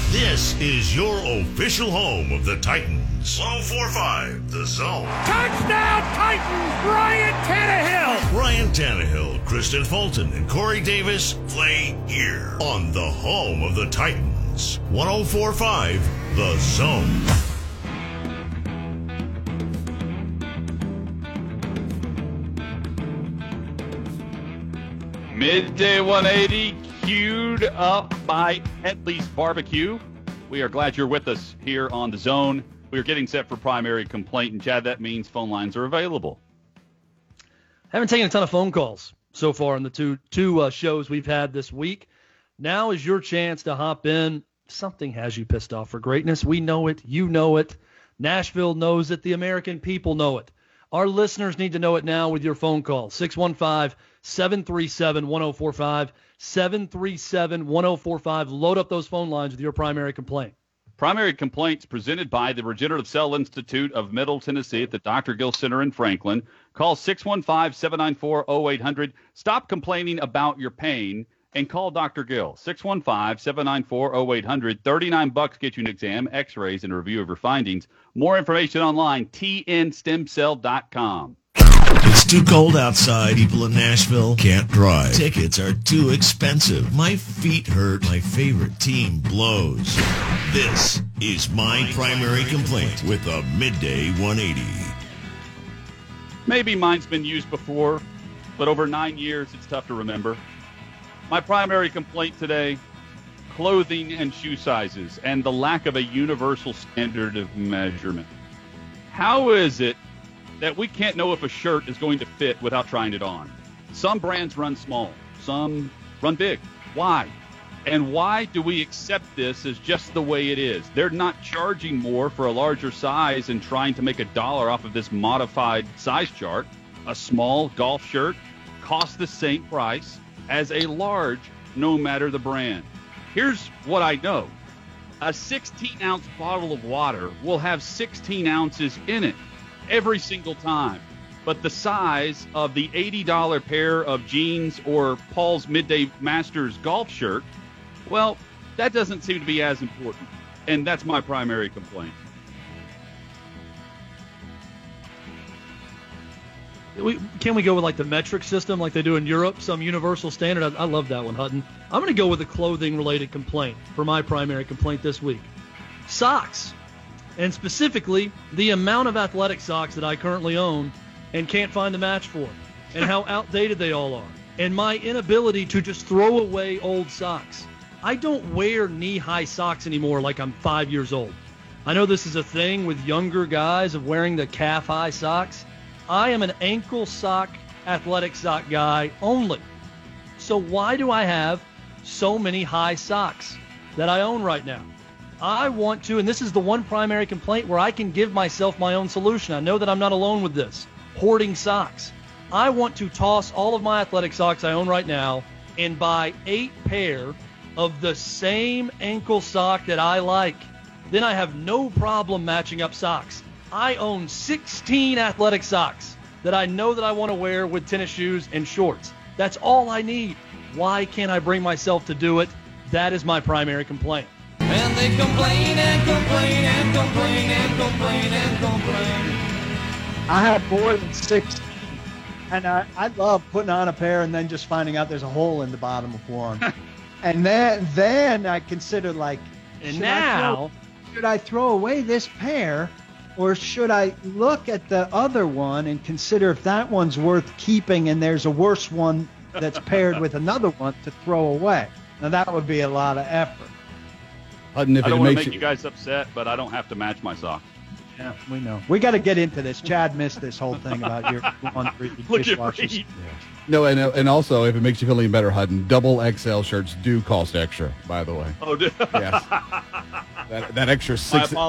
This is your official home of the Titans. 104.5 The Zone. Touchdown Titans, Ryan Tannehill. Ryan Tannehill, Kristen Fulton, and Corey Davis play here on the home of the Titans. 104.5 The Zone. Midday 180 queued up by Headley's Barbecue. We are glad you're with us here on The Zone. We are getting set for primary complaint, and Chad, that means phone lines are available. Haven't taken a ton of phone calls so far in the two shows we've had this week. Now is your chance to hop in. Something has you pissed off for greatness. We know it. You know it. Nashville knows it. The American people know it. Our listeners need to know it now with your phone call. 615-737-1045, 737-1045. Load up those phone lines with your primary complaint. Primary complaints presented by the Regenerative Cell Institute of Middle Tennessee at the Dr. Gill Center in Franklin. Call 615-794-0800. Stop complaining about your pain and call Dr. Gill. 615-794-0800. $39 get you an exam, x-rays, and a review of your findings. More information online, tnstemcell.com. It's too cold outside. People in Nashville can't drive. Tickets are too expensive. My feet hurt. My favorite team blows. This is my primary complaint with a Midday 180. Maybe mine's been used before, but over 9 years, it's tough to remember. My primary complaint today, clothing and shoe sizes and the lack of a universal standard of measurement. How is it that we can't know if a shirt is going to fit without trying it on? Some brands run small, some run big. Why? And why do we accept this as just the way it is? They're not charging more for a larger size and trying to make $1 off of this modified size chart. A small golf shirt costs the same price as a large, no matter the brand. Here's what I know. A 16-ounce bottle of water will have 16 ounces in it every single time. But the size of the $80 pair of jeans or Paul's Midday Masters golf shirt, well, that doesn't seem to be as important. And that's my primary complaint. Can we go with like the metric system like they do in Europe, some universal standard? I love that one, Hutton. I'm going to go with a clothing-related complaint for my primary complaint this week. Socks, and specifically the amount of athletic socks that I currently own and can't find a match for, and how outdated they all are, and my inability to just throw away old socks. I don't wear knee-high socks anymore like I'm 5 years old. I know this is a thing with younger guys of wearing the calf-high socks. I am an ankle sock, athletic sock guy only. So why do I have so many high socks that I own right now? I want to, and this is the one primary complaint where I can give myself my own solution. I know that I'm not alone with this. Hoarding socks. I want to toss all of my athletic socks I own right now and buy 8 pair of the same ankle sock that I like. Then I have no problem matching up socks. I own 16 athletic socks that I know that I want to wear with tennis shoes and shorts. That's all I need. Why can't I bring myself to do it? That is my primary complaint. And they complain and complain and complain and complain and complain. I have more than 16, and I love putting on a pair and then just finding out there's a hole in the bottom of one. And then I consider like, and now, should I throw away this pair? Or should I look at the other one and consider if that one's worth keeping and there's a worse one that's paired with another one to throw away? Now, that would be a lot of effort. I don't want to make you guys upset, but I don't have to match my socks. Yeah, we know. We got to get into this. Chad missed this whole thing about your laundry dishwashers. No, and also, if it makes you feel any better, Hutton, double XL shirts do cost extra, by the way. Oh, yes. That extra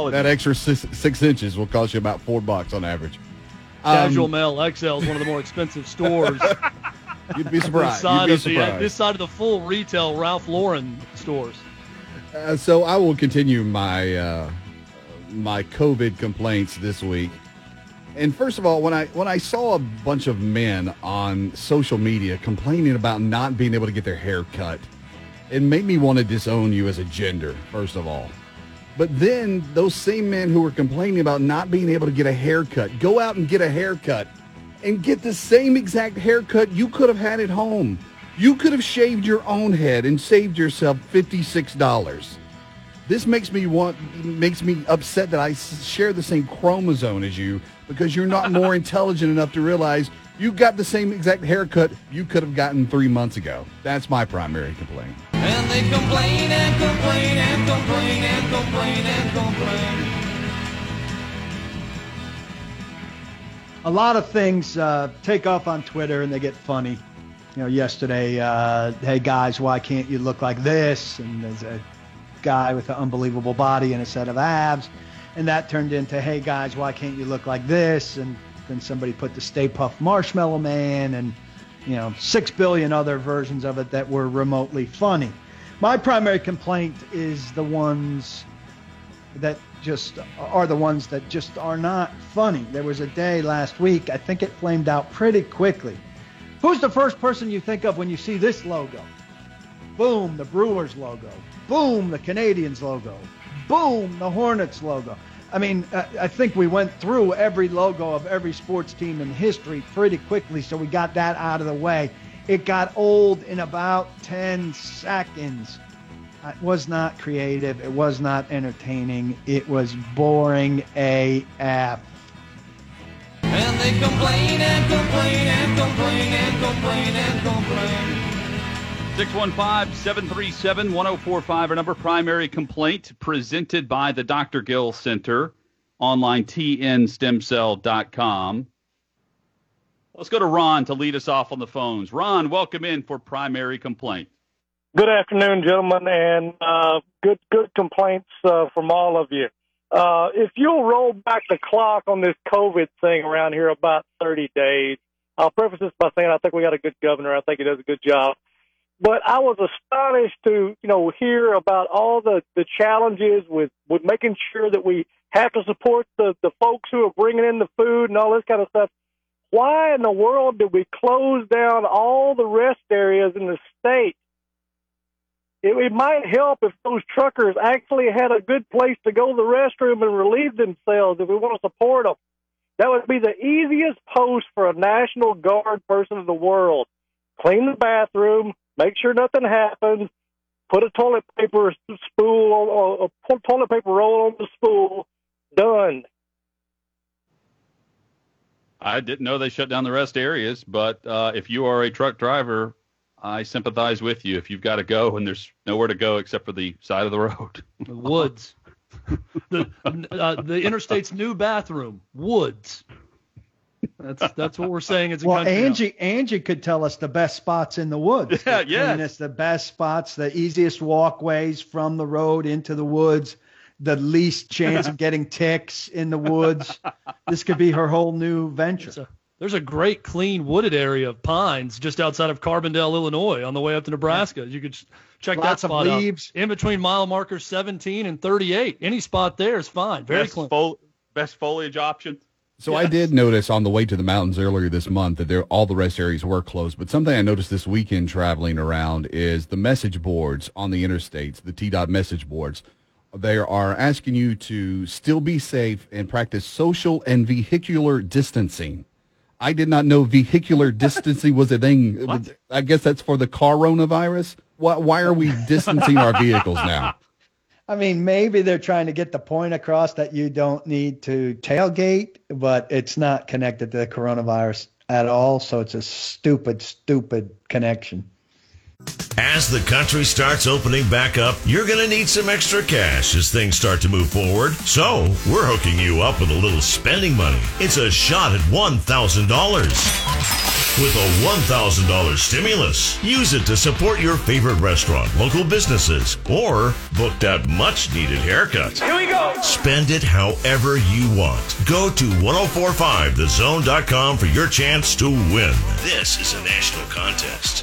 6 inches will cost you about $4 on average. Casual Male XL is one of the more expensive stores. You'd be surprised. This side of the full retail Ralph Lauren stores. So I will continue my my COVID complaints this week. And first of all, when I saw a bunch of men on social media complaining about not being able to get their hair cut, It made me want to disown you as a gender, first of all. But then those same men who were complaining about not being able to get a haircut, go out and get a haircut and get the same exact haircut you could have had at home. You could have shaved your own head and saved yourself $56. This makes me upset that I share the same chromosome as you, because you're not more intelligent enough to realize you got the same exact haircut you could have gotten 3 months ago. That's my primary complaint. And they complain and complain and complain and complain and complain. A lot of things take off on Twitter and they get funny. You know, yesterday, hey guys, why can't you look like this? And there's a guy with an unbelievable body and a set of abs. And that turned into, hey guys, why can't you look like this? And then somebody put the Stay Puft Marshmallow Man and, 6 billion other versions of it that were remotely funny. My primary complaint is the ones that just are not funny. There was a day last week, I think it flamed out pretty quickly. Who's the first person you think of when you see this logo? Boom, the Brewers logo. Boom, the Canadians logo. Boom, the Hornets logo. I mean, I think we went through every logo of every sports team in history pretty quickly, so we got that out of the way. It got old in about 10 seconds. It was not creative. It was not entertaining. It was boring AF. And they complain and complain and complain and complain and complain. 615-737-1045, our number. Primary complaint presented by the Dr. Gill Center, online tnstemcell.com. Let's go to Ron to lead us off on the phones. Ron, welcome in for primary complaint. Good afternoon, gentlemen, and good complaints from all of you. If you'll roll back the clock on this COVID thing around here about 30 days, I'll preface this by saying I think we got a good governor. I think he does a good job. But I was astonished to, hear about all the challenges with making sure that we have to support the folks who are bringing in the food and all this kind of stuff. Why in the world did we close down all the rest areas in the state? It might help if those truckers actually had a good place to go to the restroom and relieve themselves if we want to support them. That would be the easiest post for a National Guard person in the world. Clean the bathroom, make sure nothing happens, put a toilet paper spool or a toilet paper roll on the spool, done. I didn't know they shut down the rest areas, but if you are a truck driver, I sympathize with you. If you've got to go and there's nowhere to go except for the side of the road. The woods. The interstate's new bathroom. Woods. That's what we're saying as a country. Angie could tell us the best spots in the woods. Yeah. The best spots, the easiest walkways from the road into the woods, the least chance of getting ticks in the woods. This could be her whole new venture. There's a great clean wooded area of pines just outside of Carbondale, Illinois, on the way up to Nebraska. You could check that spot out. In between mile markers 17 and 38. Any spot there is fine. Very clean. Best foliage option. So yes. I did notice on the way to the mountains earlier this month that all the rest areas were closed. But something I noticed this weekend traveling around is the message boards on the interstates, the TDOT message boards. They are asking you to still be safe and practice social and vehicular distancing. I did not know vehicular distancing was a thing. What? I guess that's for the coronavirus. Why are we distancing our vehicles now? I mean, maybe they're trying to get the point across that you don't need to tailgate, but it's not connected to the coronavirus at all. So it's a stupid connection. As the country starts opening back up, you're going to need some extra cash as things start to move forward. So we're hooking you up with a little spending money. It's a shot at $1,000. With a $1,000 stimulus, use it to support your favorite restaurant, local businesses, or book that much-needed haircut. Here we go. Spend it however you want. Go to 1045thezone.com for your chance to win. This is a national contest.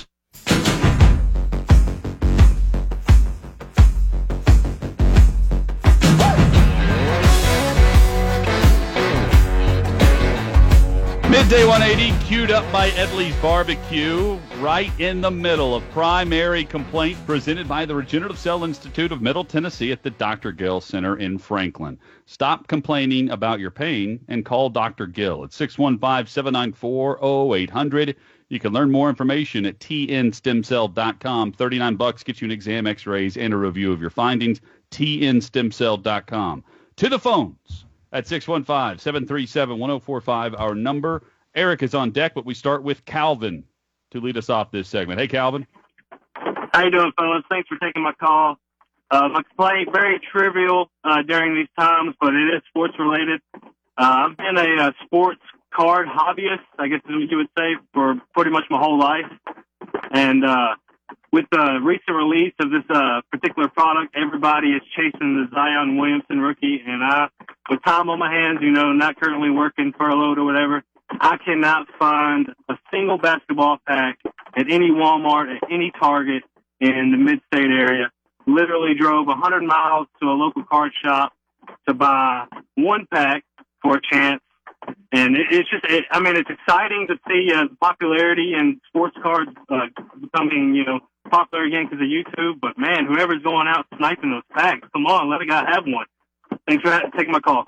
Midday 180, queued up by Edley's Barbecue, right in the middle of Primary Complaint, presented by the Regenerative Cell Institute of Middle Tennessee at the Dr. Gill Center in Franklin. Stop complaining about your pain and call Dr. Gill at 615-794-0800. You can learn more information at tnstemcell.com. $39 gets you an exam, x-rays, and a review of your findings. tnstemcell.com. To the phones. At 615-737-1045, our number. Eric is on deck, but we start with Calvin to lead us off this segment. Hey, Calvin. How you doing, fellas? Thanks for taking my call. My complaint, very trivial during these times, but it is sports-related. I've been a sports card hobbyist, I guess is what you would say, for pretty much my whole life. And with the recent release of this particular product, everybody is chasing the Zion Williamson rookie, and I, with time on my hands, not currently working furloughed or whatever, I cannot find a single basketball pack at any Walmart, at any Target in the mid-state area. Literally drove 100 miles to a local card shop to buy one pack for a chance. And it's exciting to see the popularity in sports cards becoming, popular again because of YouTube. But, man, whoever's going out sniping those packs, come on, let a guy have one. Thanks for taking my call.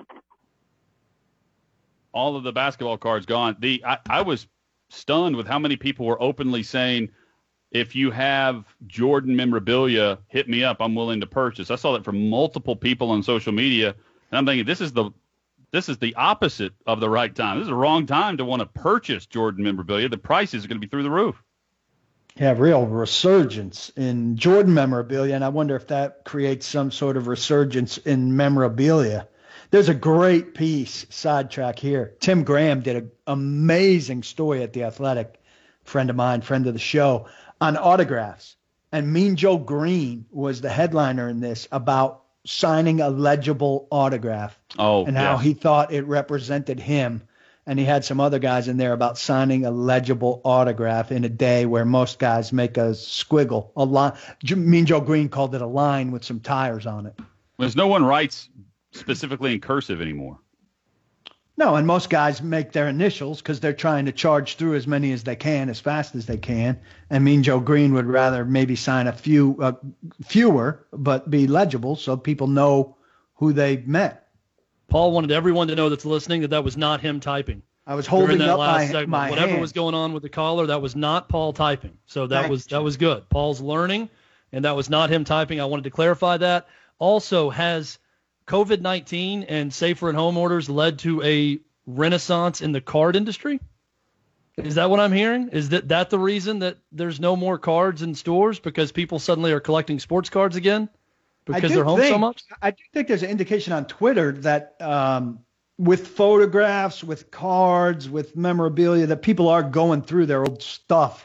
All of the basketball cards gone. I was stunned with how many people were openly saying, if you have Jordan memorabilia, hit me up. I'm willing to purchase. I saw that from multiple people on social media, and I'm thinking this is the opposite of the right time. This is the wrong time to want to purchase Jordan memorabilia. The prices are going to be through the roof. Yeah, real resurgence in Jordan memorabilia, and I wonder if that creates some sort of resurgence in memorabilia. There's a great piece, sidetrack here. Tim Graham did an amazing story at The Athletic, friend of mine, friend of the show, on autographs. And Mean Joe Green was the headliner in this about signing a legible autograph how he thought it represented him. And he had some other guys in there about signing a legible autograph in a day where most guys make a squiggle, a line. Mean Joe Green called it a line with some tires on it. There's no one writes specifically in cursive anymore. No, and most guys make their initials because they're trying to charge through as many as they can, as fast as they can. And Mean Joe Green would rather maybe sign a fewer, but be legible so people know who they met. Paul wanted everyone to know that's listening that was not him typing. I was holding up my whatever hand. was going on with the caller, that was not Paul typing. So that was good. Paul's learning, and that was not him typing. I wanted to clarify that. Also, has COVID-19 and safer at home orders led to a renaissance in the card industry? Is that what I'm hearing? Is that the reason that there's no more cards in stores because people suddenly are collecting sports cards again because they're home so much? I do think there's an indication on Twitter that with photographs, with cards, with memorabilia, that people are going through their old stuff.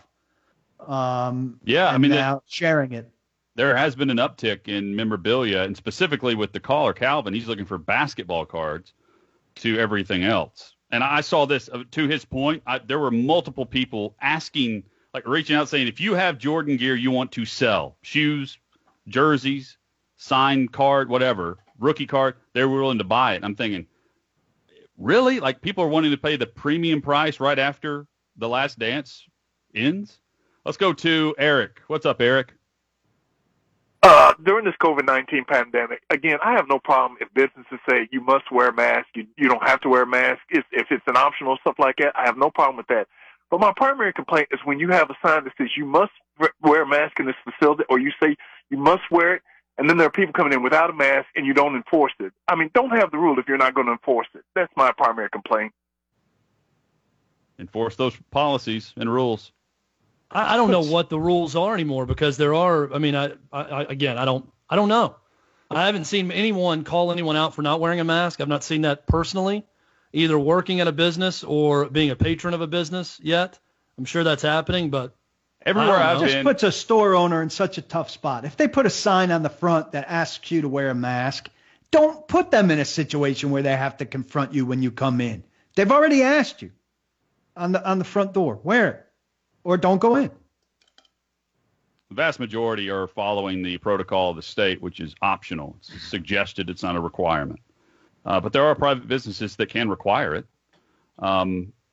Now sharing it. There has been an uptick in memorabilia, and specifically with the caller, Calvin. He's looking for basketball cards to everything else. And I saw this, to his point, there were multiple people asking, reaching out saying, if you have Jordan gear you want to sell, shoes, jerseys, signed card, whatever, rookie card, they were willing to buy it. I'm thinking, really? People are wanting to pay the premium price right after The Last Dance ends? Let's go to Eric. What's up, Eric? During this COVID-19 pandemic, again, I have no problem if businesses say you must wear a mask. You don't have to wear a mask. If it's an optional stuff like that, I have no problem with that. But my primary complaint is when you have a sign that says you must wear a mask in this facility, or you say you must wear it, and then there are people coming in without a mask and you don't enforce it. I mean, don't have the rule if you're not going to enforce it. That's my primary complaint. Enforce those policies and rules. I don't know what the rules are anymore because there are. I mean, I don't know. I haven't seen anyone call anyone out for not wearing a mask. I've not seen that personally, either working at a business or being a patron of a business yet. I'm sure that's happening, but everywhere I've been, it just puts a store owner in such a tough spot. If they put a sign on the front that asks you to wear a mask, don't put them in a situation where they have to confront you when you come in. They've already asked you on the front door, wear it. Or don't go in. The vast majority are following the protocol of the state, which is optional. It's suggested. It's not a requirement. But there are private businesses that can require it.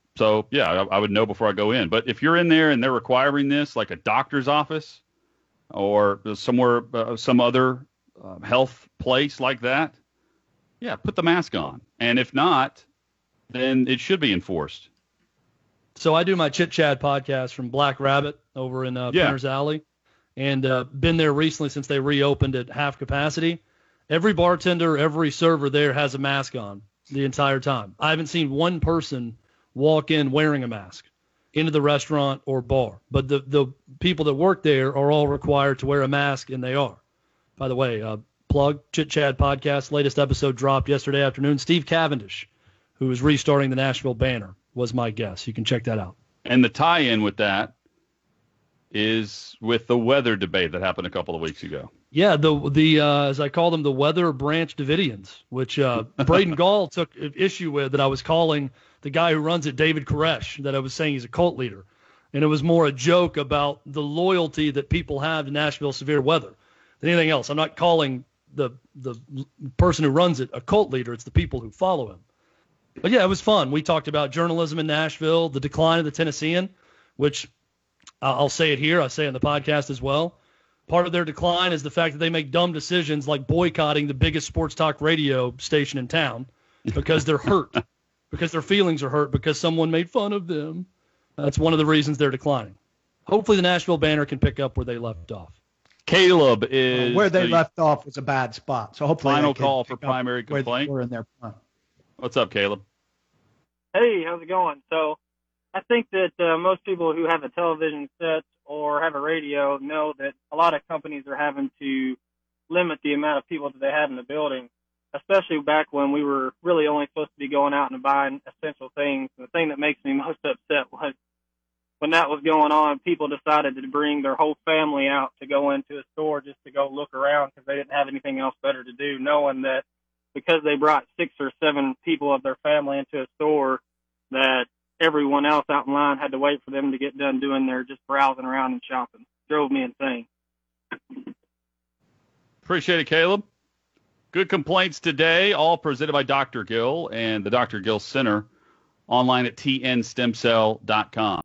So, yeah, I would know before I go in. But if you're in there and they're requiring this, like a doctor's office or somewhere, some other health place like that, yeah, put the mask on. And if not, then it should be enforced. So I do my Chit Chat podcast from Black Rabbit over in Penner's Alley, and been there recently since they reopened at half capacity. Every bartender, every server there has a mask on the entire time. I haven't seen one person walk in wearing a mask into the restaurant or bar. But the people that work there are all required to wear a mask, and they are. By the way, plug Chit Chat podcast, latest episode dropped yesterday afternoon. Steve Cavendish, who is restarting the Nashville Banner, was my guest. You can check that out. And the tie-in with that is with the weather debate that happened a couple of weeks ago. Yeah, the as I call them, the Weather Branch Davidians, which Braden Gall took issue with, that I was calling the guy who runs it David Koresh, that I was saying he's a cult leader. And it was more a joke about the loyalty that people have to Nashville severe weather than anything else. I'm not calling the person who runs it a cult leader. It's the people who follow him. But, yeah, it was fun. We talked about journalism in Nashville, the decline of the Tennessean, which I'll say it here. I say it in the podcast as well. Part of their decline is the fact that they make dumb decisions like boycotting the biggest sports talk radio station in town because they're hurt, because their feelings are hurt, because someone made fun of them. That's one of the reasons they're declining. Hopefully the Nashville Banner can pick up where they left off. Caleb is where they left off was a bad spot. So hopefully final call for primary complaint. We're in their plan. What's up, Caleb? Hey, how's it going? So I think that most people who have a television set or have a radio know that a lot of companies are having to limit the amount of people that they have in the building, especially back when we were really only supposed to be going out and buying essential things. The thing that makes me most upset was when that was going on, people decided to bring their whole family out to go into a store just to go look around because they didn't have anything else better to do, knowing that because they brought 6 or 7 people of their family into a store, that everyone else out in line had to wait for them to get done doing their just browsing around and shopping. Drove me insane. Appreciate it, Caleb. Good complaints today, all presented by Dr. Gill and the Dr. Gill Center, online at tnstemcell.com.